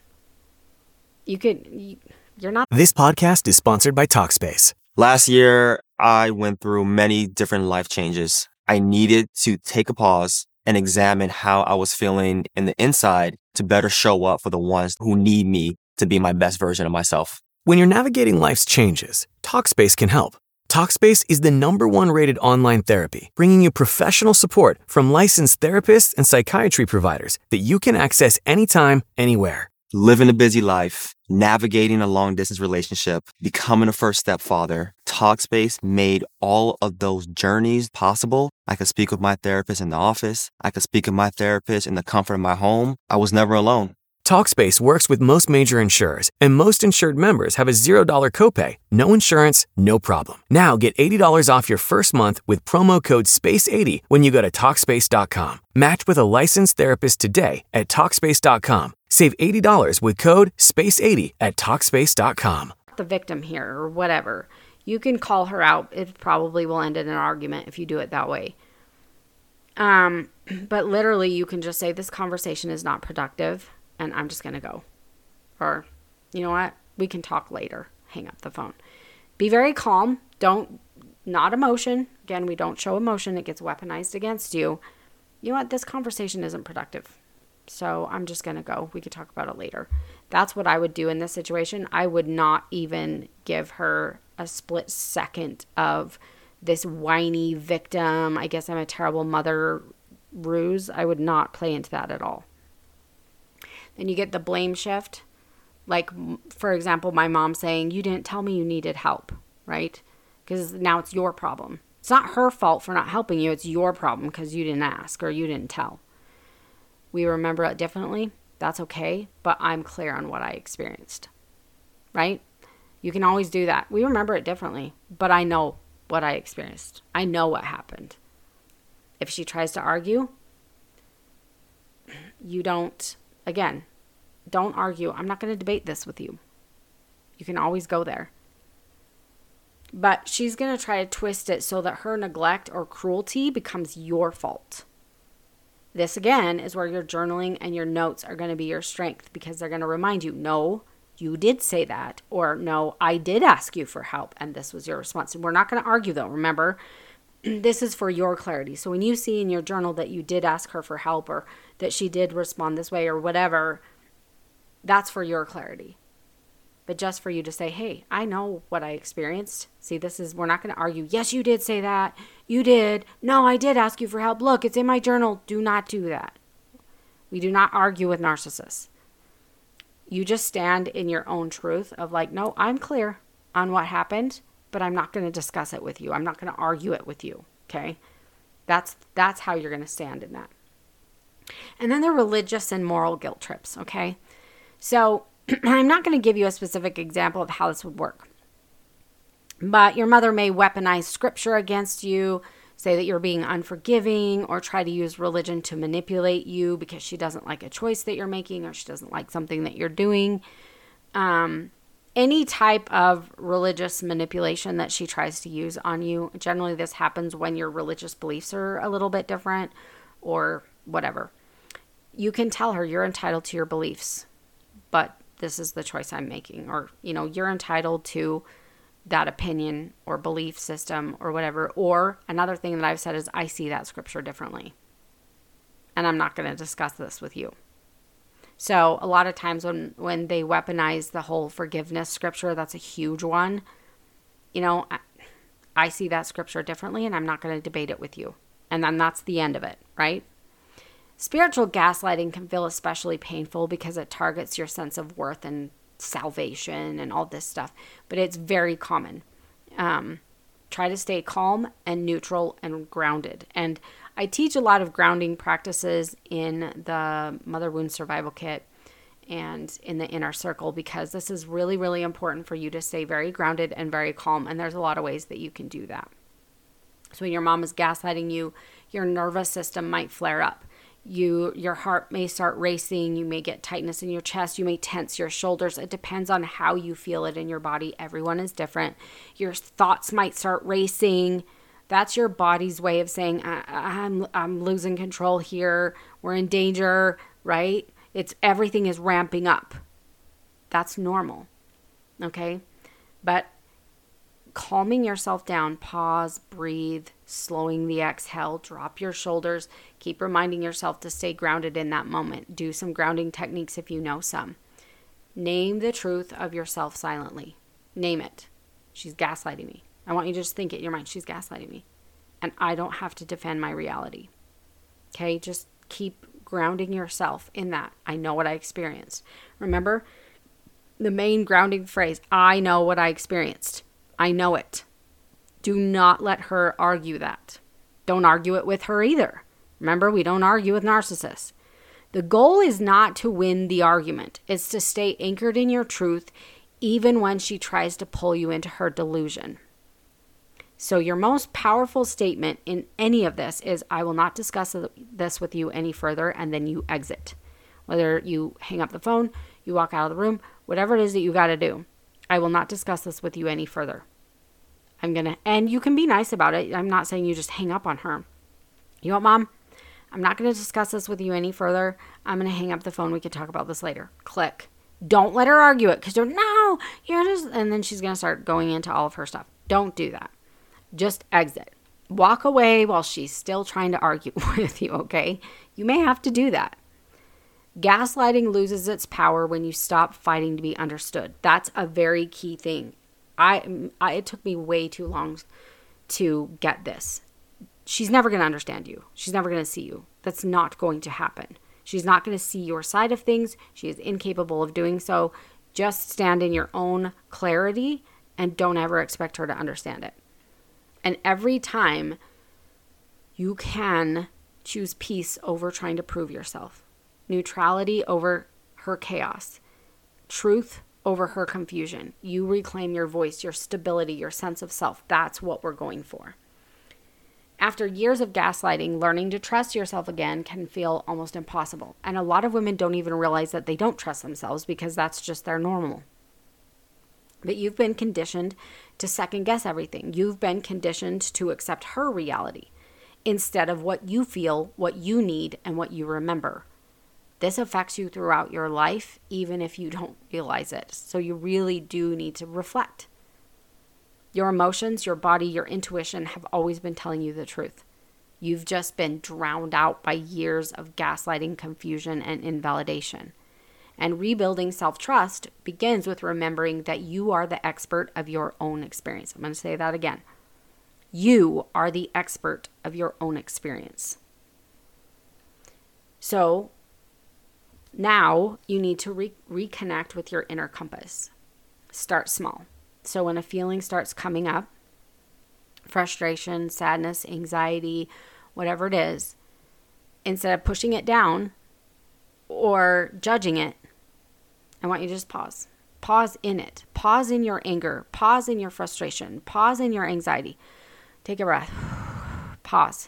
You could, you, you're not. This podcast is sponsored by Talkspace. Last year, I went through many different life changes. I needed to take a pause and examine how I was feeling in the inside to better show up for the ones who need me to be my best version of myself. When you're navigating life's changes, Talkspace can help. Talkspace is the number one rated online therapy, bringing you professional support from licensed therapists and psychiatry providers that you can access anytime, anywhere. Living a busy life, navigating a long-distance relationship, becoming a first-step father, Talkspace made all of those journeys possible. I could speak with my therapist in the office. I could speak with my therapist in the comfort of my home. I was never alone. Talkspace works with most major insurers, and most insured members have a zero dollar copay. No insurance, no problem. Now get eighty dollars off your first month with promo code space eighty when you go to Talkspace dot com. Match with a licensed therapist today at Talkspace dot com. Save eighty dollars with code space eighty at Talkspace dot com. The victim here or whatever. You can call her out. It probably will end in an argument if you do it that way. Um, but literally you can just say this conversation is not productive. And I'm just going to go. Or, you know what? We can talk later. Hang up the phone. Be very calm. Don't, not emotion. Again, we don't show emotion. It gets weaponized against you. You know what? This conversation isn't productive. So I'm just going to go. We could talk about it later. That's what I would do in this situation. I would not even give her a split second of this whiny victim. I guess I'm a terrible mother ruse. I would not play into that at all. And you get the blame shift. Like, for example, my mom saying, you didn't tell me you needed help, right? Because now it's your problem. It's not her fault for not helping you. It's your problem because you didn't ask or you didn't tell. We remember it differently. That's okay. But I'm clear on what I experienced, right? You can always do that. We remember it differently, but I know what I experienced. I know what happened. If she tries to argue, you don't... Again, don't argue. I'm not going to debate this with you. You can always go there. But she's going to try to twist it so that her neglect or cruelty becomes your fault. This, again, is where your journaling and your notes are going to be your strength because they're going to remind you, no, you did say that. Or, no, I did ask you for help and this was your response. We're not going to argue, though. Remember, this is for your clarity. So when you see in your journal that you did ask her for help or that she did respond this way or whatever, that's for your clarity. But just for you to say, hey, I know what I experienced. See, this is, we're not going to argue. Yes, you did say that. You did. No, I did ask you for help. Look, it's in my journal. Do not do that. We do not argue with narcissists. You just stand in your own truth of like, no, I'm clear on what happened, but I'm not going to discuss it with you. I'm not going to argue it with you. Okay. That's, that's how you're going to stand in that. And then the religious and moral guilt trips. Okay. So I'm not going to give you a specific example of how this would work, but your mother may weaponize scripture against you. say that you're being unforgiving, or try to use religion to manipulate you because she doesn't like a choice that you're making, or she doesn't like something that you're doing. Um, any type of religious manipulation that she tries to use on you. Generally, this happens when your religious beliefs are a little bit different or whatever. You can tell her you're entitled to your beliefs, but this is the choice I'm making. Or, you know, you're entitled to that opinion or belief system or whatever. Or another thing that I've said is, I see that scripture differently, and I'm not going to discuss this with you. So a lot of times when, when they weaponize the whole forgiveness scripture, that's a huge one. You know, I, I see that scripture differently, and I'm not going to debate it with you. And then that's the end of it, right? Spiritual gaslighting can feel especially painful because it targets your sense of worth and salvation and all this stuff. But it's very common. Um, try to stay calm and neutral and grounded. And I teach a lot of grounding practices in the Mother Wound Survival Kit and in the Inner Circle, because this is really, really important for you to stay very grounded and very calm. And there's a lot of ways that you can do that. So when your mom is gaslighting you, your nervous system might flare up. You, your heart may start racing. You may get tightness in your chest. You may tense your shoulders. It depends on how you feel it in your body. Everyone is different. Your thoughts might start racing. That's your body's way of saying, I, I'm, I'm losing control here. We're in danger, right? It's everything is ramping up. That's normal. Okay. But calming yourself down, pause, breathe, slowing the exhale, drop your shoulders, keep reminding yourself to stay grounded in that moment. Do some grounding techniques if you know some. Name the truth of yourself silently. Name it. She's gaslighting me. I want you to just think it in your mind. She's gaslighting me. And I don't have to defend my reality. Okay? Just keep grounding yourself in that. I know what I experienced. Remember the main grounding phrase, I know what I experienced. I know it. Do not let her argue that. Don't argue it with her either. Remember, we don't argue with narcissists. The goal is not to win the argument. It's to stay anchored in your truth, even when she tries to pull you into her delusion. So your most powerful statement in any of this is, I will not discuss this with you any further, and then you exit. Whether you hang up the phone, you walk out of the room, whatever it is that you got to do. I will not discuss this with you any further. I'm going to, and you can be nice about it. I'm not saying you just hang up on her. You know what, Mom? I'm not going to discuss this with you any further. I'm going to hang up the phone. We can talk about this later. Click. Don't let her argue it, because you're, no, you're just, and then she's going to start going into all of her stuff. Don't do that. Just exit. Walk away while she's still trying to argue with you, okay? You may have to do that. Gaslighting loses its power when you stop fighting to be understood. That's a very key thing. I, I it took me way too long to get this. She's never going to understand you. She's never going to see you. That's not going to happen. She's not going to see your side of things. She is incapable of doing so. Just stand in your own clarity and don't ever expect her to understand it. And every time you can choose peace over trying to prove yourself. Neutrality over her chaos. Truth over her confusion. You reclaim your voice, your stability, your sense of self. That's what we're going for. After years of gaslighting, learning to trust yourself again can feel almost impossible. And a lot of women don't even realize that they don't trust themselves because that's just their normal. But you've been conditioned to second guess everything. You've been conditioned to accept her reality instead of what you feel, what you need, and what you remember. This affects you throughout your life, even if you don't realize it. So you really do need to reflect. Your emotions, your body, your intuition have always been telling you the truth. You've just been drowned out by years of gaslighting, confusion, and invalidation. And rebuilding self-trust begins with remembering that you are the expert of your own experience. I'm going to say that again. You are the expert of your own experience. So now you need to re- reconnect with your inner compass. Start small. So when a feeling starts coming up, frustration, sadness, anxiety, whatever it is, instead of pushing it down or judging it, I want you to just pause. Pause in it. Pause in your anger. Pause in your frustration. Pause in your anxiety. Take a breath. Pause.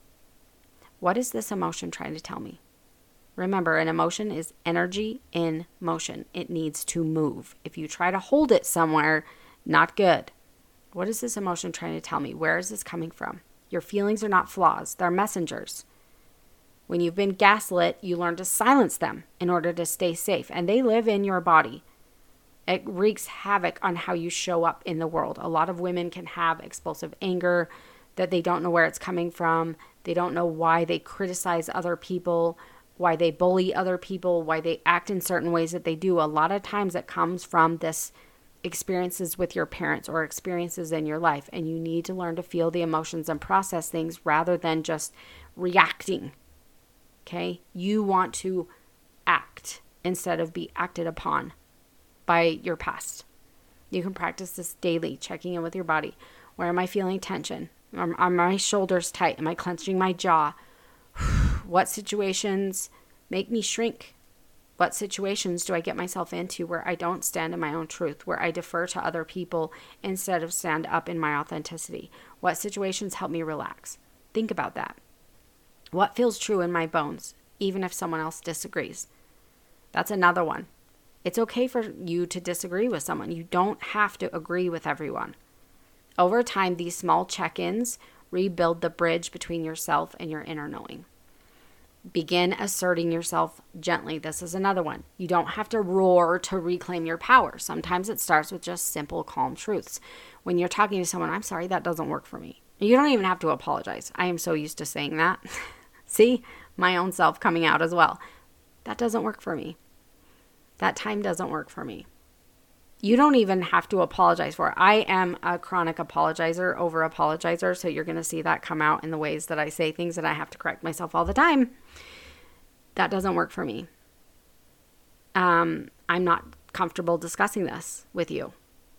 What is this emotion trying to tell me? Remember, an emotion is energy in motion. It needs to move. If you try to hold it somewhere, not good. What is this emotion trying to tell me? Where is this coming from? Your feelings are not flaws. They're messengers. When you've been gaslit, you learn to silence them in order to stay safe. And they live in your body. It wreaks havoc on how you show up in the world. A lot of women can have explosive anger that they don't know where it's coming from. They don't know why they criticize other people, why they bully other people, why they act in certain ways that they do. A lot of times it comes from this experiences with your parents or experiences in your life. And you need to learn to feel the emotions and process things rather than just reacting. Okay? You want to act instead of be acted upon by your past. You can practice this daily, checking in with your body. Where am I feeling tension? Are, are my shoulders tight? Am I clenching my jaw? What situations make me shrink? What situations do I get myself into where I don't stand in my own truth, where I defer to other people instead of stand up in my authenticity? What situations help me relax? Think about that. What feels true in my bones, even if someone else disagrees? That's another one. It's okay for you to disagree with someone. You don't have to agree with everyone. Over time, these small check-ins rebuild the bridge between yourself and your inner knowing. Begin asserting yourself gently. This is another one. You don't have to roar to reclaim your power. Sometimes it starts with just simple, calm truths. When you're talking to someone, I'm sorry, that doesn't work for me. You don't even have to apologize. I am so used to saying that. See, my own self coming out as well. That doesn't work for me. That time doesn't work for me. You don't even have to apologize for it. I am a chronic apologizer, over apologizer. So you're going to see that come out in the ways that I say things that I have to correct myself all the time. That doesn't work for me. Um, I'm not comfortable discussing this with you.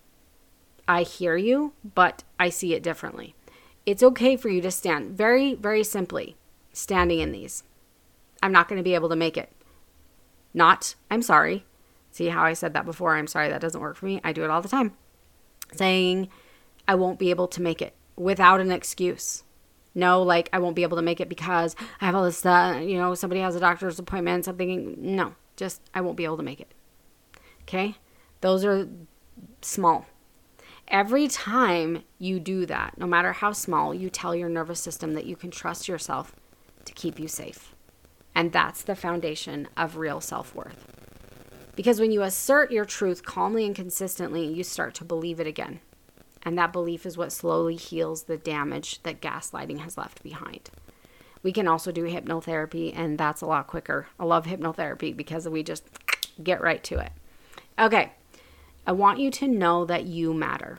I hear you, but I see it differently. It's okay for you to stand very, very simply standing in these. I'm not going to be able to make it. Not, I'm sorry. See how I said that before? I'm sorry, that doesn't work for me. I do it all the time. Saying I won't be able to make it without an excuse. No, like I won't be able to make it because I have all this stuff, you know, somebody has a doctor's appointment, something. No, just I won't be able to make it. Okay? Those are small. Every time you do that, no matter how small, you tell your nervous system that you can trust yourself to keep you safe. And that's the foundation of real self-worth. Because when you assert your truth calmly and consistently, you start to believe it again. And that belief is what slowly heals the damage that gaslighting has left behind. We can also do hypnotherapy, and that's a lot quicker. I love hypnotherapy because we just get right to it. Okay, I want you to know that you matter.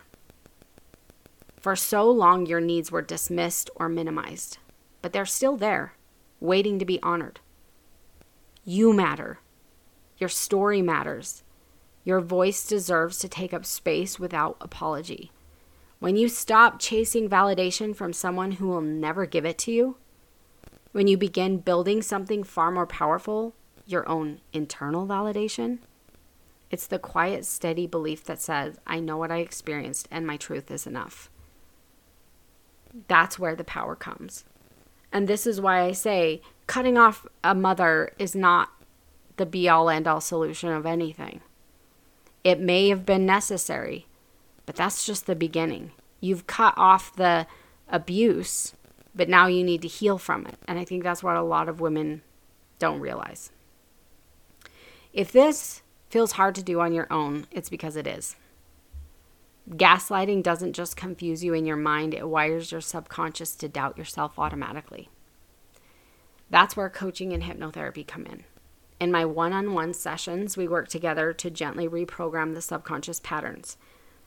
For so long, your needs were dismissed or minimized, but they're still there, waiting to be honored. You matter. Your story matters. Your voice deserves to take up space without apology. When you stop chasing validation from someone who will never give it to you, when you begin building something far more powerful, your own internal validation, it's the quiet, steady belief that says, I know what I experienced and my truth is enough. That's where the power comes. And this is why I say cutting off a mother is not the be-all, end-all solution of anything. It may have been necessary, but that's just the beginning. You've cut off the abuse, but now you need to heal from it. And I think that's what a lot of women don't realize. If this feels hard to do on your own, it's because it is. Gaslighting doesn't just confuse you in your mind, it wires your subconscious to doubt yourself automatically. That's where coaching and hypnotherapy come in. In my one-on-one sessions, we work together to gently reprogram the subconscious patterns,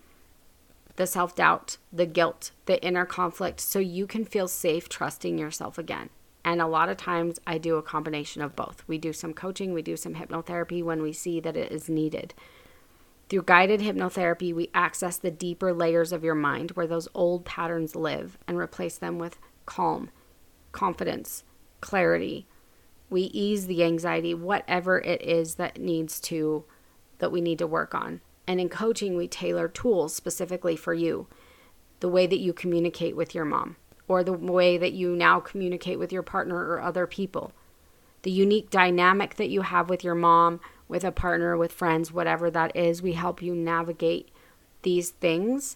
the self-doubt, the guilt, the inner conflict, so you can feel safe trusting yourself again. And a lot of times I do a combination of both. We do some coaching, we do some hypnotherapy when we see that it is needed. Through guided hypnotherapy, we access the deeper layers of your mind where those old patterns live and replace them with calm, confidence, clarity. We ease the anxiety, whatever it is that needs to, that we need to work on. And in coaching, we tailor tools specifically for you. The way that you communicate with your mom, or the way that you now communicate with your partner or other people. The unique dynamic that you have with your mom, with a partner, with friends, whatever that is, we help you navigate these things,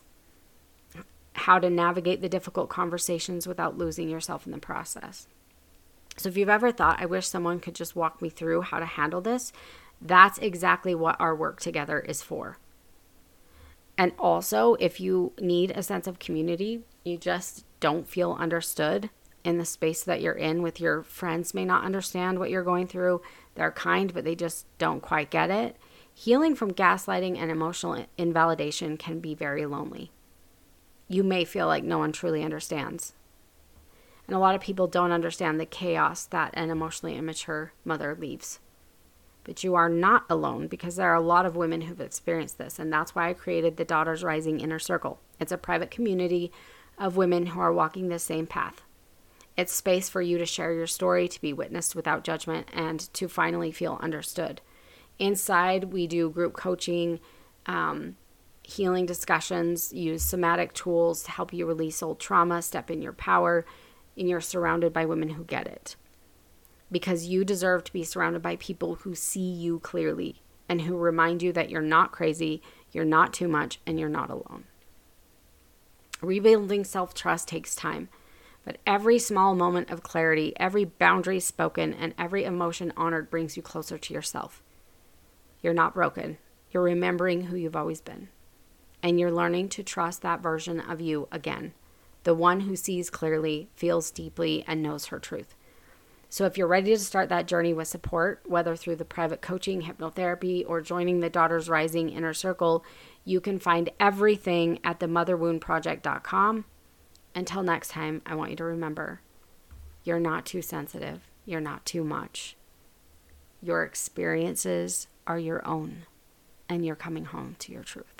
how to navigate the difficult conversations without losing yourself in the process. So if you've ever thought, I wish someone could just walk me through how to handle this, that's exactly what our work together is for. And also, if you need a sense of community, you just don't feel understood in the space that you're in with your friends may not understand what you're going through. They're kind, but they just don't quite get it. Healing from gaslighting and emotional invalidation can be very lonely. You may feel like no one truly understands. And a lot of people don't understand the chaos that an emotionally immature mother leaves. But you are not alone, because there are a lot of women who've experienced this. And that's why I created the Daughters Rising Inner Circle. It's a private community of women who are walking the same path. It's space for you to share your story, to be witnessed without judgment, and to finally feel understood. Inside, we do group coaching, um, healing discussions, use somatic tools to help you release old trauma, step in your power, and you're surrounded by women who get it. Because you deserve to be surrounded by people who see you clearly and who remind you that you're not crazy, you're not too much, and you're not alone. Rebuilding self-trust takes time, but every small moment of clarity, every boundary spoken, and every emotion honored brings you closer to yourself. You're not broken. You're remembering who you've always been. And you're learning to trust that version of you again, the one who sees clearly, feels deeply, and knows her truth. So if you're ready to start that journey with support, whether through the private coaching, hypnotherapy, or joining the Daughters Rising Inner Circle, you can find everything at the mother wound project dot com. Until next time, I want you to remember, you're not too sensitive. You're not too much. Your experiences are your own, and you're coming home to your truth.